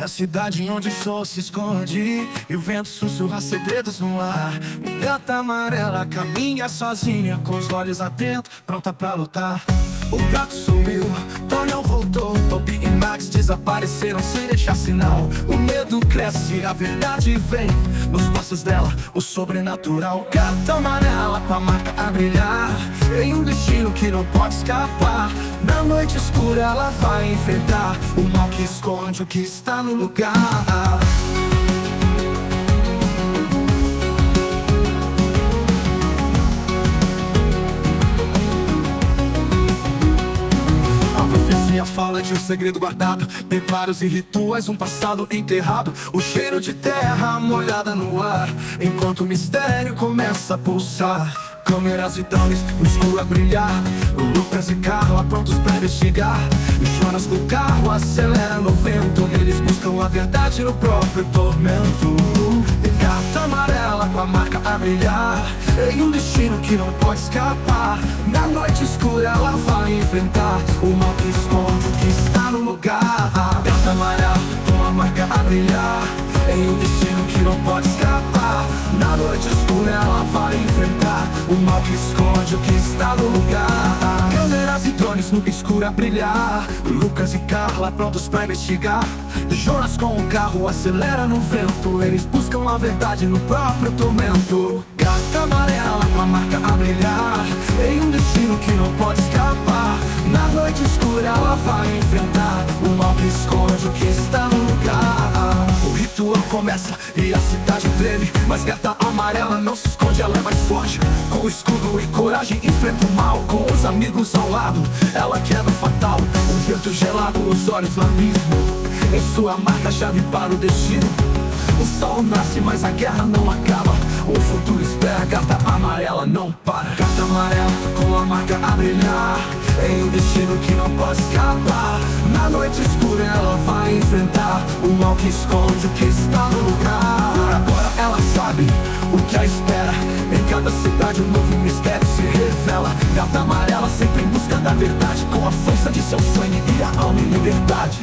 É a cidade onde o sol se esconde e o vento sussurra segredos no ar. Gata amarela caminha sozinha, com os olhos atentos, pronta pra lutar. O gato sumiu, Tonhão voltou, Toby e Max desapareceram sem deixar sinal. O medo cresce, a verdade vem nos passos dela, o sobrenatural. Gata amarela com a marca a brilhar, em um destino que não pode escapar. Na noite escura ela vai enfrentar o mal que esconde o que está no lugar. Fala de um segredo guardado, preparos e rituais, um passado enterrado. O cheiro de terra molhada no ar, enquanto o mistério começa a pulsar. Câmeras e drones, no escuro a brilhar, Lucas e Carla prontos pra investigar. E Jonas com o carro acelera no vento, eles buscam a verdade no próprio tormento. E gata amarela com a marca a brilhar, em um destino que não pode escapar. Na noite escura ela vai enfrentar o mal que esconde o que está no lugar. Gata amarela com a marca a brilhar, em um destino que não pode escapar. Na noite escura ela vai enfrentar o mal que esconde o que está no lugar. Câmeras e drones no escuro a brilhar, Lucas e Carla prontos pra investigar. Jonas com o carro acelera no vento, eles buscam a verdade no próprio tormento. Gata amarela com a marca a brilhar, em um destino que não pode escapar. Na noite escura ela vai enfrentar o mal que esconde o que está no lugar. O ritual começa e a cidade treme, mas gata amarela não se esconde, ela é mais forte. Com escudo e coragem enfrenta o mal, com os amigos ao lado ela quebra o fatal. Um vento gelado nos olhos no abismo, em sua marca-chave para o destino. O sol nasce, mas a guerra não acaba, o futuro espera, gata amarela não para. Gata amarela com a marca a brilhar, em um destino que não pode escapar. Na noite escura ela vai enfrentar o mal que esconde o que está no lugar. Agora ela sabe o que a espera, em cada cidade um novo mistério se revela. Gata amarela sempre em busca da verdade, com a força de seu sangue e a alma em liberdade.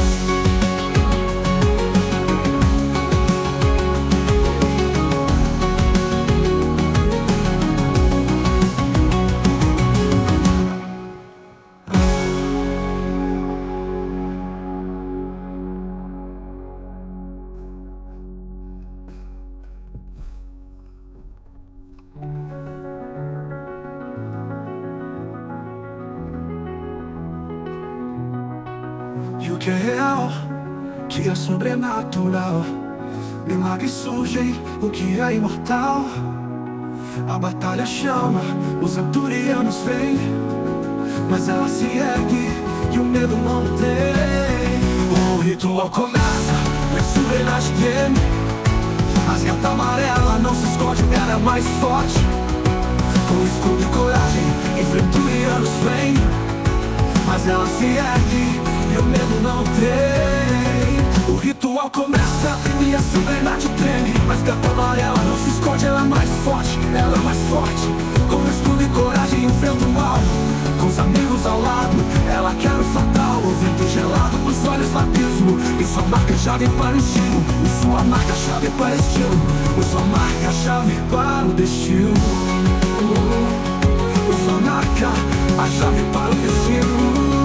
E o que é real, que é sobrenatural, milagres surgem, o que é imortal. A batalha chama, os arturianos vêm, mas ela se ergue e o medo não tem. O ritual começa, e a serenidade treme. As gata amarela não se esconde, ela é mais forte. Com escudo e coragem, enfrenta arturianos vêm, mas ela se ergue e o medo não tem. O ritual começa e a serenidade treme, mas gata amarela não se esconde, ela é mais forte. Ela é mais forte, com escudo e coragem enfrenta o mal. Com os amigos ao lado, ela quer o fatal. O vento gelado, os olhos no abismo, e sua marca-chave para o estilo. E sua marca-chave para o estilo. E sua marca-chave para o destino. E sua marca, a chave para o destino.